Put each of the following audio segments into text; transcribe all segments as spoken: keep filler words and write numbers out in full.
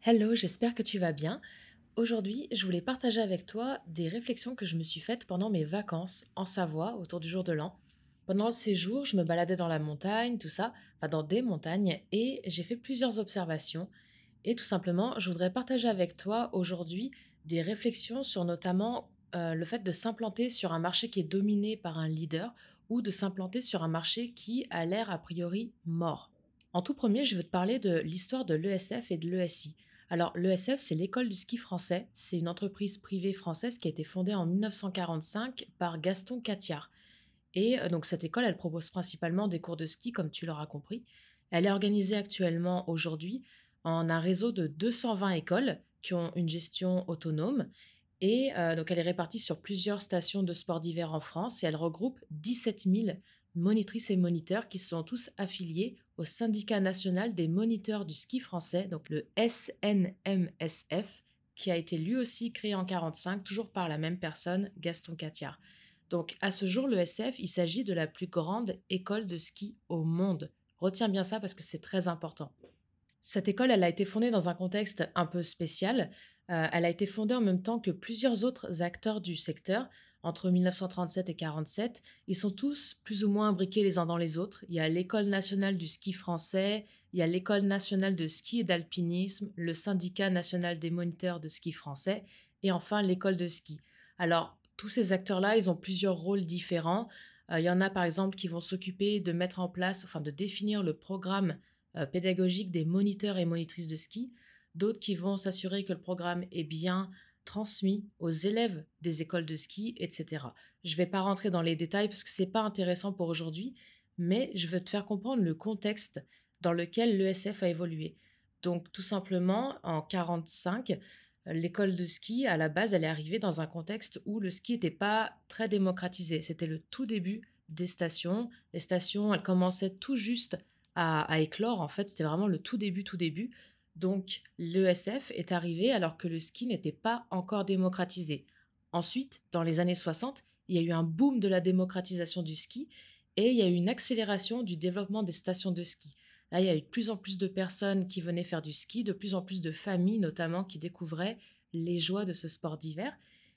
Hello, j'espère que tu vas bien. Aujourd'hui, je voulais partager avec toi des réflexions que je me suis faites pendant mes vacances en Savoie autour du jour de l'an. Pendant le séjour, je me baladais dans la montagne, tout ça, enfin dans des montagnes, et j'ai fait plusieurs observations. Et tout simplement, je voudrais partager avec toi aujourd'hui des réflexions sur notamment euh, le fait de s'implanter sur un marché qui est dominé par un leader ou de s'implanter sur un marché qui a l'air a priori mort. En tout premier, je veux te parler de l'histoire de l'E S F et de l'E S I. Alors, l'E S F, c'est l'école du ski français. C'est une entreprise privée française qui a été fondée en mille neuf cent quarante-cinq par Gaston Cattiard. Et euh, donc, cette école, elle propose principalement des cours de ski, comme tu l'auras compris. Elle est organisée actuellement, aujourd'hui, en un réseau de deux cent vingt écoles qui ont une gestion autonome. Et euh, donc, elle est répartie sur plusieurs stations de sport d'hiver en France et elle regroupe dix-sept mille monitrices et moniteurs qui sont tous affiliés au Syndicat national des moniteurs du ski français, donc le S N M S F, qui a été lui aussi créé en quarante-cinq, toujours par la même personne, Gaston Cattiard. Donc à ce jour, le S F, il s'agit de la plus grande école de ski au monde. Retiens bien ça parce que c'est très important. Cette école, elle a été fondée dans un contexte un peu spécial. Euh, elle a été fondée en même temps que plusieurs autres acteurs du secteur. Entre mille neuf cent trente-sept et quarante-sept, ils sont tous plus ou moins imbriqués les uns dans les autres. Il y a l'École nationale du ski français, il y a l'École nationale de ski et d'alpinisme, le Syndicat national des moniteurs de ski français et enfin l'école de ski. Alors, tous ces acteurs-là, ils ont plusieurs rôles différents. Euh, il y en a par exemple qui vont s'occuper de mettre en place, enfin de définir le programme euh, pédagogiques des moniteurs et monitrices de ski, d'autres qui vont s'assurer que le programme est bien transmis aux élèves des écoles de ski, et cetera. Je ne vais pas rentrer dans les détails parce que c'est pas intéressant pour aujourd'hui, mais je veux te faire comprendre le contexte dans lequel l'E S F a évolué. Donc tout simplement, en quarante-cinq, l'école de ski, à la base, elle est arrivée dans un contexte où le ski n'était pas très démocratisé. C'était le tout début des stations. Les stations, elles commençaient tout juste à, à éclore, en fait, c'était vraiment le tout début, tout début. Donc l'E S F est arrivé alors que le ski n'était pas encore démocratisé. Ensuite, dans les années soixante, il y a eu un boom de la démocratisation du ski et il y a eu une accélération du développement des stations de ski. Là, il y a eu de plus en plus de personnes qui venaient faire du ski, de plus en plus de familles notamment qui découvraient les joies de ce sport d'hiver.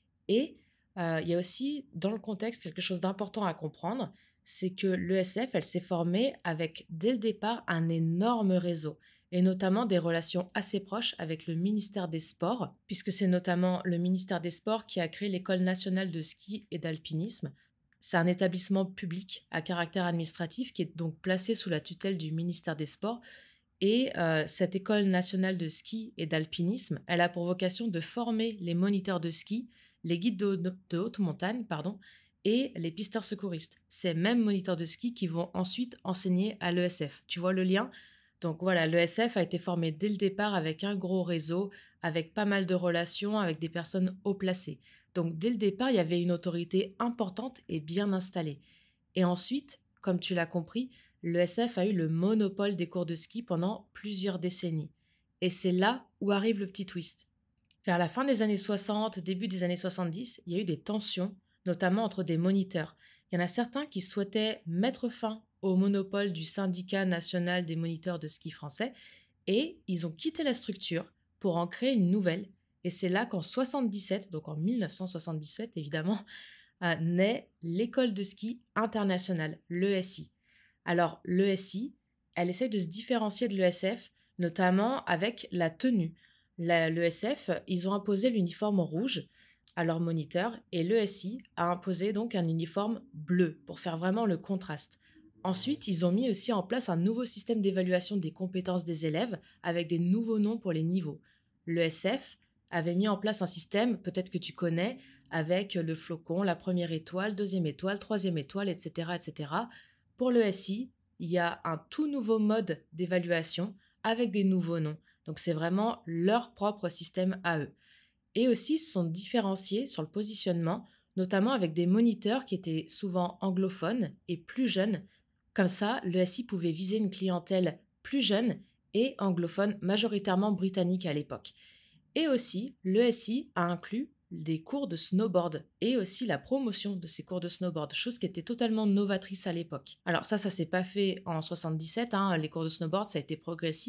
Et euh, il y a aussi, dans le contexte, quelque chose d'important à comprendre, c'est que l'E S F, elle s'est formée avec, dès le départ, un énorme réseau, et notamment des relations assez proches avec le ministère des Sports, puisque c'est notamment le ministère des Sports qui a créé l'École nationale de ski et d'alpinisme. C'est un établissement public à caractère administratif qui est donc placé sous la tutelle du ministère des Sports. Et euh, cette école nationale de ski et d'alpinisme, elle a pour vocation de former les moniteurs de ski, les guides de, haute- de haute montagne, pardon, et les pisteurs secouristes. Ces mêmes moniteurs de ski qui vont ensuite enseigner à l'E S F. Tu vois le lien? Donc voilà, l'E S F a été formé dès le départ avec un gros réseau, avec pas mal de relations, avec des personnes haut placées. Donc dès le départ, il y avait une autorité importante et bien installée. Et ensuite, comme tu l'as compris, l'E S F a eu le monopole des cours de ski pendant plusieurs décennies. Et c'est là où arrive le petit twist. Vers la fin des années soixante, début des années soixante-dix, il y a eu des tensions, notamment entre des moniteurs. Il y en a certains qui souhaitaient mettre fin au monopole du syndicat national des moniteurs de ski français et ils ont quitté la structure pour en créer une nouvelle. Et c'est là qu'en soixante-dix-sept, donc en mille neuf cent soixante-dix-sept évidemment, euh, naît l'école de ski internationale, l'E S I. Alors, l'E S I, elle essaie de se différencier de l'E S F, notamment avec la tenue. L'E S F, ils ont imposé l'uniforme rouge à leurs moniteurs et l'E S I a imposé donc un uniforme bleu pour faire vraiment le contraste. Ensuite, ils ont mis aussi en place un nouveau système d'évaluation des compétences des élèves avec des nouveaux noms pour les niveaux. L'E S F avait mis en place un système, peut-être que tu connais, avec le flocon, la première étoile, deuxième étoile, troisième étoile, et cetera, et cetera. Pour le S I, il y a un tout nouveau mode d'évaluation avec des nouveaux noms. Donc c'est vraiment leur propre système à eux. Et aussi, ils se sont différenciés sur le positionnement, notamment avec des moniteurs qui étaient souvent anglophones et plus jeunes. Comme ça, le S I pouvait viser une clientèle plus jeune et anglophone, majoritairement britannique à l'époque. Et aussi, l'E S I a inclus des cours de snowboard et aussi la promotion de ces cours de snowboard, chose qui était totalement novatrice à l'époque. Alors ça, ça s'est pas fait en soixante-dix-sept, hein, les cours de snowboard, ça a été progressif,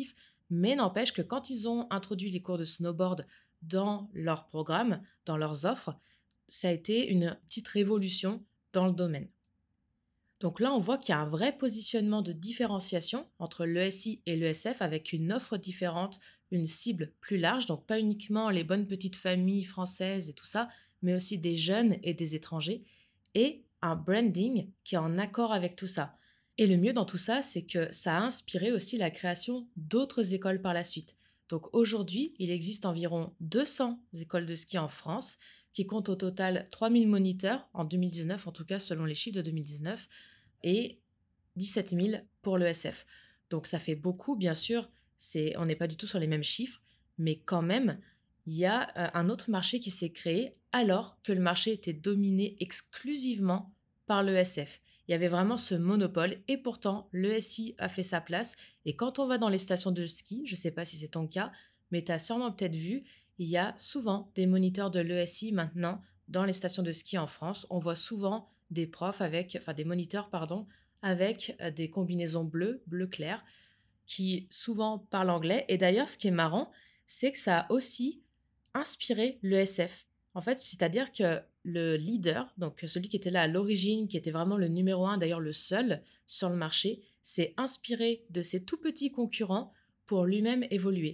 Mais n'empêche que quand ils ont introduit les cours de snowboard dans leur programme, dans leurs offres, ça a été une petite révolution dans le domaine. Donc là, on voit qu'il y a un vrai positionnement de différenciation entre l'E S I et l'E S F avec une offre différente, une cible plus large, donc pas uniquement les bonnes petites familles françaises et tout ça, mais aussi des jeunes et des étrangers, et un branding qui est en accord avec tout ça. Et le mieux dans tout ça, c'est que ça a inspiré aussi la création d'autres écoles par la suite. Donc aujourd'hui, il existe environ deux cents écoles de ski en France qui comptent au total trois mille moniteurs, en deux mille dix-neuf en tout cas selon les chiffres de deux mille dix-neuf, et dix-sept mille pour l'E S F. Donc ça fait beaucoup, bien sûr, c'est, on n'est pas du tout sur les mêmes chiffres, mais quand même, il y a euh, un autre marché qui s'est créé alors que le marché était dominé exclusivement par l'E S F. Il y avait vraiment ce monopole et pourtant l'E S I a fait sa place. Et quand on va dans les stations de ski, je ne sais pas si c'est ton cas, mais tu as sûrement peut-être vu, il y a souvent des moniteurs de l'E S I maintenant dans les stations de ski en France. On voit souvent des profs avec, enfin des moniteurs, pardon, avec euh, des combinaisons bleues, bleu clair, qui souvent parlent anglais. Et d'ailleurs, ce qui est marrant, c'est que ça a aussi inspiré l'E S F. En fait, c'est-à-dire que le leader, donc celui qui était là à l'origine, qui était vraiment le numéro un, d'ailleurs le seul sur le marché, s'est inspiré de ses tout petits concurrents pour lui-même évoluer.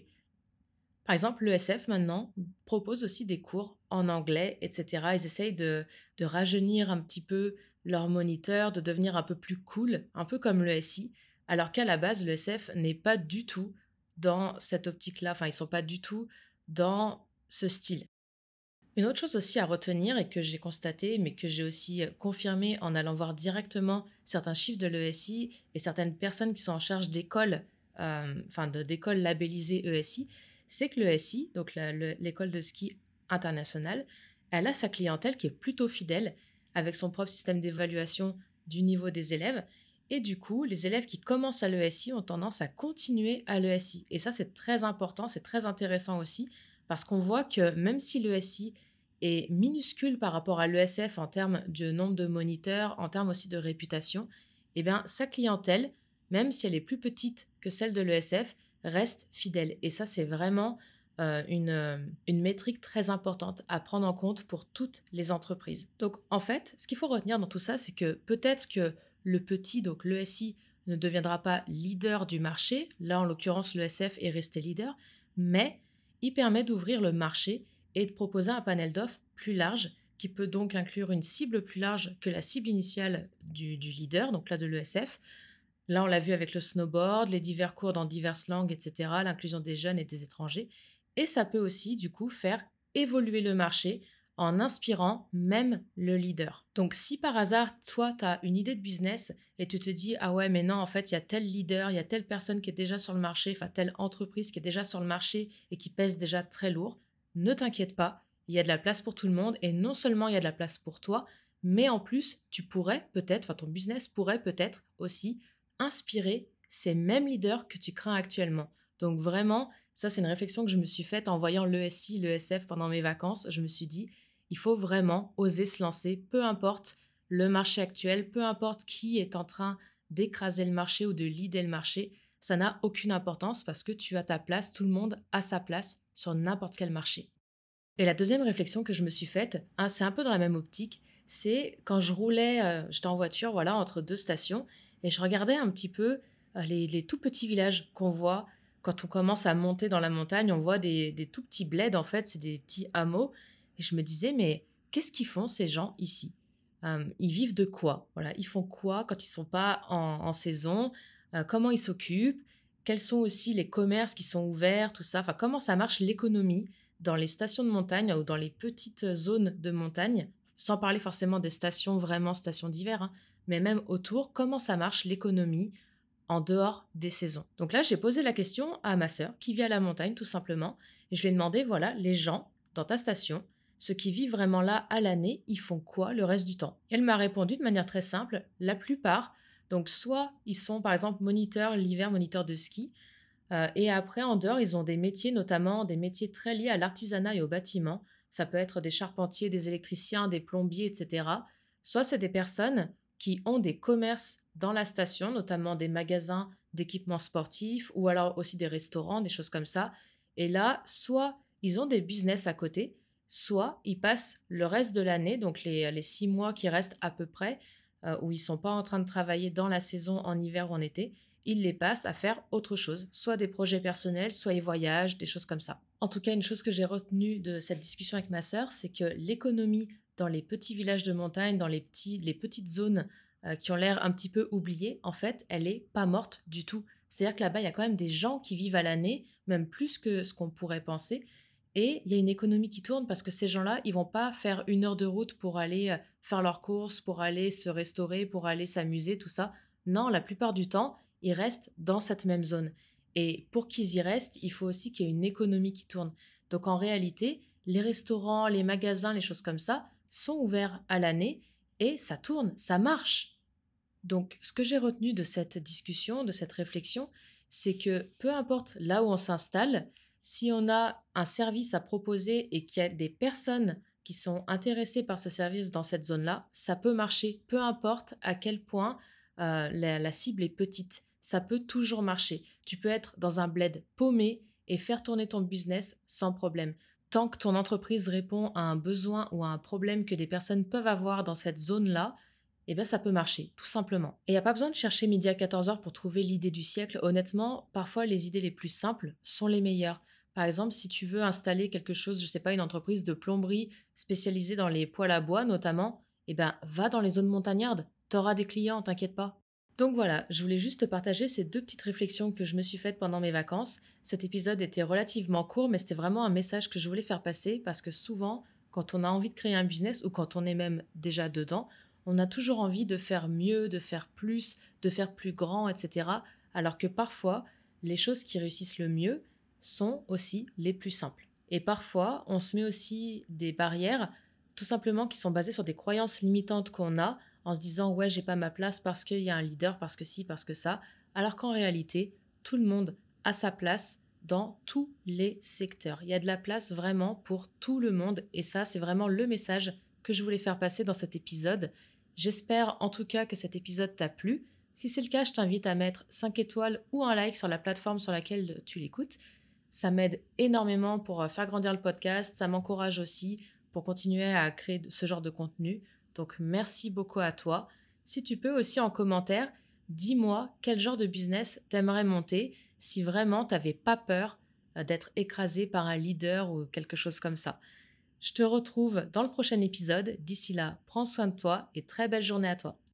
Par exemple, l'E S F maintenant propose aussi des cours en anglais, et cetera. Ils essayent de, de rajeunir un petit peu leur moniteur, de devenir un peu plus cool, un peu comme l'E S I, alors qu'à la base, l'E S F n'est pas du tout dans cette optique-là. Enfin, ils ne sont pas du tout dans ce style. Une autre chose aussi à retenir et que j'ai constaté, mais que j'ai aussi euh, confirmé en allant voir directement certains chiffres de l'E S I et certaines personnes qui sont en charge d'écoles, euh, enfin de- d'écoles labellisées E S I, c'est que l'E S I, donc la- le- l'école de ski internationale, elle a sa clientèle qui est plutôt fidèle avec son propre système d'évaluation du niveau des élèves. Et du coup, les élèves qui commencent à l'E S I ont tendance à continuer à l'E S I. Et ça, c'est très important, c'est très intéressant aussi, parce qu'on voit que même si l'E S I est minuscule par rapport à l'E S F en termes de nombre de moniteurs, en termes aussi de réputation, eh bien, sa clientèle, même si elle est plus petite que celle de l'E S F, reste fidèle. Et ça, c'est vraiment euh, une, euh, une métrique très importante à prendre en compte pour toutes les entreprises. Donc, en fait, ce qu'il faut retenir dans tout ça, c'est que peut-être que le petit, donc l'E S I, ne deviendra pas leader du marché. Là, en l'occurrence, l'E S F est resté leader, mais il permet d'ouvrir le marché et de proposer un panel d'offres plus large qui peut donc inclure une cible plus large que la cible initiale du, du leader, donc là de l'E S F. Là, on l'a vu avec le snowboard, les divers cours dans diverses langues, et cetera, l'inclusion des jeunes et des étrangers. Et ça peut aussi, du coup, faire évoluer le marché en inspirant même le leader. Donc, si par hasard, toi, tu as une idée de business et tu te dis, ah ouais, mais non, en fait, il y a tel leader, il y a telle personne qui est déjà sur le marché, enfin, telle entreprise qui est déjà sur le marché et qui pèse déjà très lourd, ne t'inquiète pas, il y a de la place pour tout le monde et non seulement il y a de la place pour toi, mais en plus, tu pourrais peut-être, enfin, ton business pourrait peut-être aussi inspirer ces mêmes leaders que tu crains actuellement. Donc vraiment, ça c'est une réflexion que je me suis faite en voyant l'E S I, l'E S F pendant mes vacances. Je me suis dit, il faut vraiment oser se lancer, peu importe le marché actuel, peu importe qui est en train d'écraser le marché ou de leader le marché, ça n'a aucune importance parce que tu as ta place, tout le monde a sa place sur n'importe quel marché. Et la deuxième réflexion que je me suis faite, hein, c'est un peu dans la même optique, c'est quand je roulais, euh, j'étais en voiture, voilà, entre deux stations, et je regardais un petit peu euh, les, les tout petits villages qu'on voit quand on commence à monter dans la montagne. On voit des, des tout petits bleds, en fait, c'est des petits hameaux. Et je me disais, mais qu'est-ce qu'ils font ces gens ici? Euh, Ils vivent de quoi? Voilà, ils font quoi quand ils sont pas en, en saison? Euh, comment ils s'occupent? Quels sont aussi les commerces qui sont ouverts, tout ça? Enfin, comment ça marche l'économie dans les stations de montagne ou dans les petites zones de montagne, sans parler forcément des stations, vraiment stations d'hiver, hein, mais même autour, comment ça marche l'économie en dehors des saisons. Donc là, j'ai posé la question à ma sœur qui vit à la montagne tout simplement, et je lui ai demandé, voilà, les gens dans ta station, ceux qui vivent vraiment là à l'année, ils font quoi le reste du temps? Et elle m'a répondu de manière très simple, la plupart, donc soit ils sont par exemple moniteurs l'hiver, moniteurs de ski, euh, et après, en dehors, ils ont des métiers, notamment des métiers très liés à l'artisanat et au bâtiment. Ça peut être des charpentiers, des électriciens, des plombiers, et cetera. Soit c'est des personnes qui ont des commerces dans la station, notamment des magasins, d'équipements sportifs ou alors aussi des restaurants, des choses comme ça. Et là, soit ils ont des business à côté, soit ils passent le reste de l'année, donc les, les six mois qui restent à peu près, euh, où ils sont pas en train de travailler dans la saison en hiver ou en été, ils les passent à faire autre chose, soit des projets personnels, soit ils voyagent, des choses comme ça. En tout cas, une chose que j'ai retenue de cette discussion avec ma sœur, c'est que l'économie dans les petits villages de montagne, dans les, petits, les petites zones euh, qui ont l'air un petit peu oubliées, en fait, elle est pas morte du tout. C'est-à-dire que là-bas, il y a quand même des gens qui vivent à l'année, même plus que ce qu'on pourrait penser. Et il y a une économie qui tourne parce que ces gens-là, ils vont pas faire une heure de route pour aller euh, faire leurs courses, pour aller se restaurer, pour aller s'amuser, tout ça. Non, la plupart du temps, ils restent dans cette même zone. Et pour qu'ils y restent, il faut aussi qu'il y ait une économie qui tourne. Donc en réalité, les restaurants, les magasins, les choses comme ça sont ouverts à l'année et ça tourne, ça marche. Donc ce que j'ai retenu de cette discussion, de cette réflexion, c'est que peu importe là où on s'installe, si on a un service à proposer et qu'il y a des personnes qui sont intéressées par ce service dans cette zone-là, ça peut marcher, peu importe à quel point euh, la, la cible est petite. Ça peut toujours marcher. Tu peux être dans un bled paumé et faire tourner ton business sans problème. Tant que ton entreprise répond à un besoin ou à un problème que des personnes peuvent avoir dans cette zone-là, eh bien ça peut marcher, tout simplement. Et il n'y a pas besoin de chercher midi à quatorze heures pour trouver l'idée du siècle. Honnêtement, parfois les idées les plus simples sont les meilleures. Par exemple, si tu veux installer quelque chose, je ne sais pas, une entreprise de plomberie spécialisée dans les poêles à bois notamment, eh ben va dans les zones montagnardes. T'auras des clients, t'inquiète pas. Donc voilà, je voulais juste te partager ces deux petites réflexions que je me suis faites pendant mes vacances. Cet épisode était relativement court, mais c'était vraiment un message que je voulais faire passer parce que souvent, quand on a envie de créer un business ou quand on est même déjà dedans, on a toujours envie de faire mieux, de faire plus, de faire plus grand, et cetera. Alors que parfois, les choses qui réussissent le mieux sont aussi les plus simples. Et parfois, on se met aussi des barrières, tout simplement qui sont basées sur des croyances limitantes qu'on a, en se disant ouais, j'ai pas ma place parce qu'il y a un leader, parce que ci, parce que ça, alors qu'en réalité, tout le monde a sa place dans tous les secteurs. Il y a de la place vraiment pour tout le monde et ça, c'est vraiment le message que je voulais faire passer dans cet épisode. J'espère en tout cas que cet épisode t'a plu. Si c'est le cas, je t'invite à mettre cinq étoiles ou un like sur la plateforme sur laquelle tu l'écoutes. Ça m'aide énormément pour faire grandir le podcast, ça m'encourage aussi pour continuer à créer ce genre de contenu. Donc merci beaucoup à toi. Si tu peux aussi en commentaire, dis-moi quel genre de business t'aimerais monter si vraiment t'avais pas peur d'être écrasé par un leader ou quelque chose comme ça. Je te retrouve dans le prochain épisode. D'ici là, prends soin de toi et très belle journée à toi.